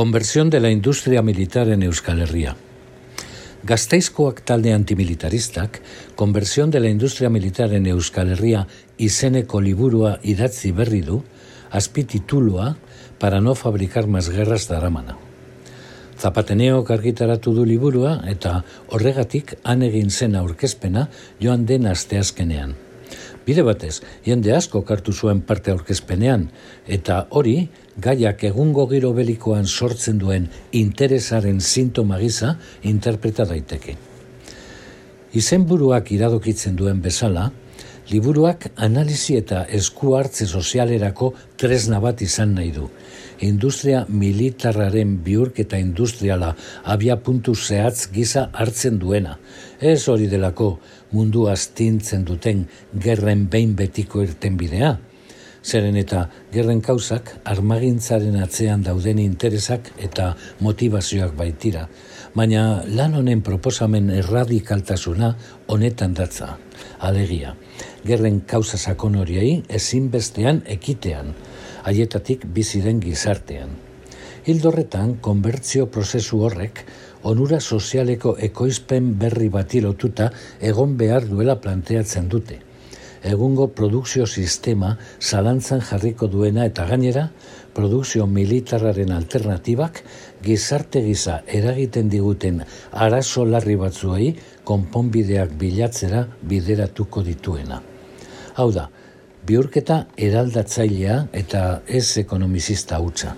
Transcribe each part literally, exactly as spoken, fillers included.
Conversión de la industria militar en Euskal Herria. Gasteizkoak talde antimilitaristak, Conversión de la industria militar en Euskal Herria izeneko liburua idatzi berri du, azpititulua para no fabricar más guerras daramana. Zapateneok argitaratu du liburua eta horregatik han egin zen aurkezpena joan den asteazkenean. Bide batez, jende asko hartu zuen parte aurkezpenean, eta hori gaiak egungo giro belikoan sortzen duen interesaren sintoma gisa interpreta daiteke. Izenburuak iradokitzen duen bezala, liburuak analisi eta esku hartze sozialerako tresna bat izan nahi du. Industria militarraren bihurketa industriala abia puntu zehatz gisa hartzen duena. Ez hori delako mundu astintzen duten gerren behin betiko irtenbidea. Zeren eta gerren kausak armagintzaren atzean dauden interesak eta motivazioak baitira. Baina lan honen proposamen erradikaltasuna honetan datza. Alegia, gerren kausa sakon horiei ezinbestean ekitean, haietatik bizi den gizartean. Hildorretan, konbertzio prozesu horrek onura sozialeko ekoizpen berri bati lotuta egon behar duela planteatzen dute. Egungo produkzio sistema zalantzan jarriko duena eta gainera, produkzio militarraren alternatibak gizarte gisa eragiten diguten arazo larri batzuei konponbideak bilatzera bideratuko dituena. Hau da, bihurketa eraldatzailea eta ez ekonomizista hutsa.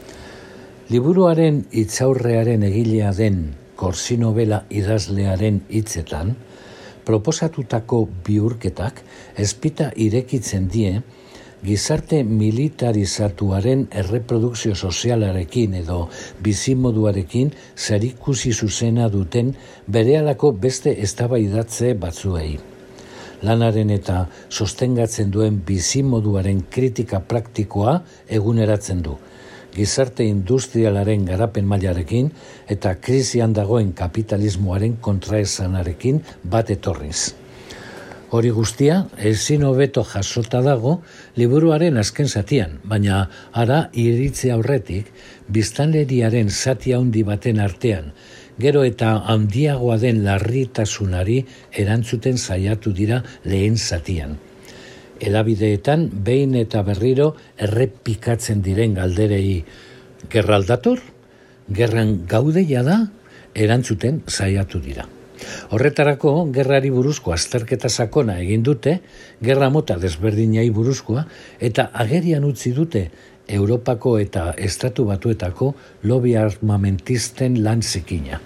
Liburuaren hitzaurrearen egilea den Korsi-nobela idazlearen hitzetan, proposatutako bihurketak ezpita irekitzen die gizarte militarizatuaren erreprodukzio sozialarekin edo bizimoduarekin zerikusi zuzena duten berehalako beste eztabaidatze batzuei. Lanaren eta sostengatzen duen bizimoduaren kritika praktikoa eguneratzen du, gizarte industrialaren garapen mailarekin eta krisian dagoen kapitalismoaren kontraesanarekin bat etorriz. Hori guztia, ezin hobeto jasota dago liburuaren azken zatian, baina ara iritze aurretik, biztanleriaren zati handi baten artean, gero eta handiagoa den larritasunari erantzuten saiatu dira lehen zatian. Hedabideetan behin eta berriro errepikatzen diren galderei gerra aldator, gerran gaudeia da, erantzuten saiatu dira. Horretarako, gerrari buruzko azterketa sakona egin dute, gerra mota desberdinai buruzkoa, eta agerian utzi dute Europako eta Estatu Batuetako lobby armamentisten lan zikina.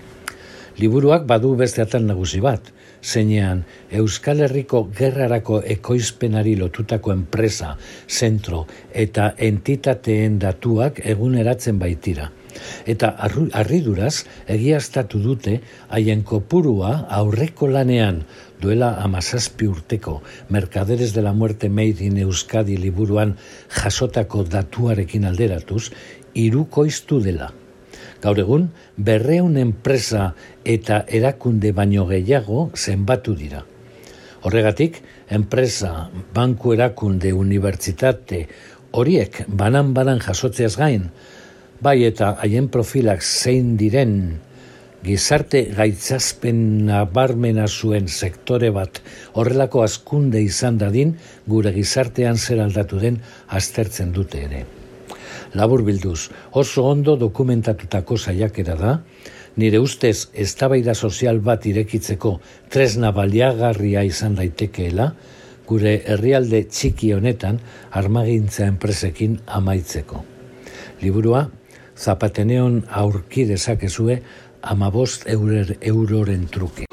Liburuak badu beste atal nagusi bat, zeinean Euskal Herriko gerrarako ekoizpenari lotutako enpresa, zentro eta entitateen datuak eguneratzen baitira. Eta harriduraz egiaztatu dute haien kopurua aurreko lanean duela hamazazpi urteko Mercaderes de la Muerte Made in Euskadi liburuan jasotako datuarekin alderatuz hirukoiztu dela. Gaur egun, berreun enpresa eta erakunde baino gehiago zenbatu dira. Horregatik, enpresa, banku erakunde, unibertsitate, horiek banan-banan jasotzeaz gain, bai eta haien profilak zein diren, gizarte gaitzazpen nabarmena zuen sektore bat horrelako hazkunde izan dadin, gure gizartean zer aldatu den aztertzen dute ere. Labur bilduz, oso ondo dokumentatutako saiakera da, nire ustez eztabaida sozial bat irekitzeko tresna baliagarria izan daitekeela, gure herrialde txiki honetan armagintza enpresekin amaitzeko. Liburua, Zapateneon aurki dezakezue hamabost euroren truke.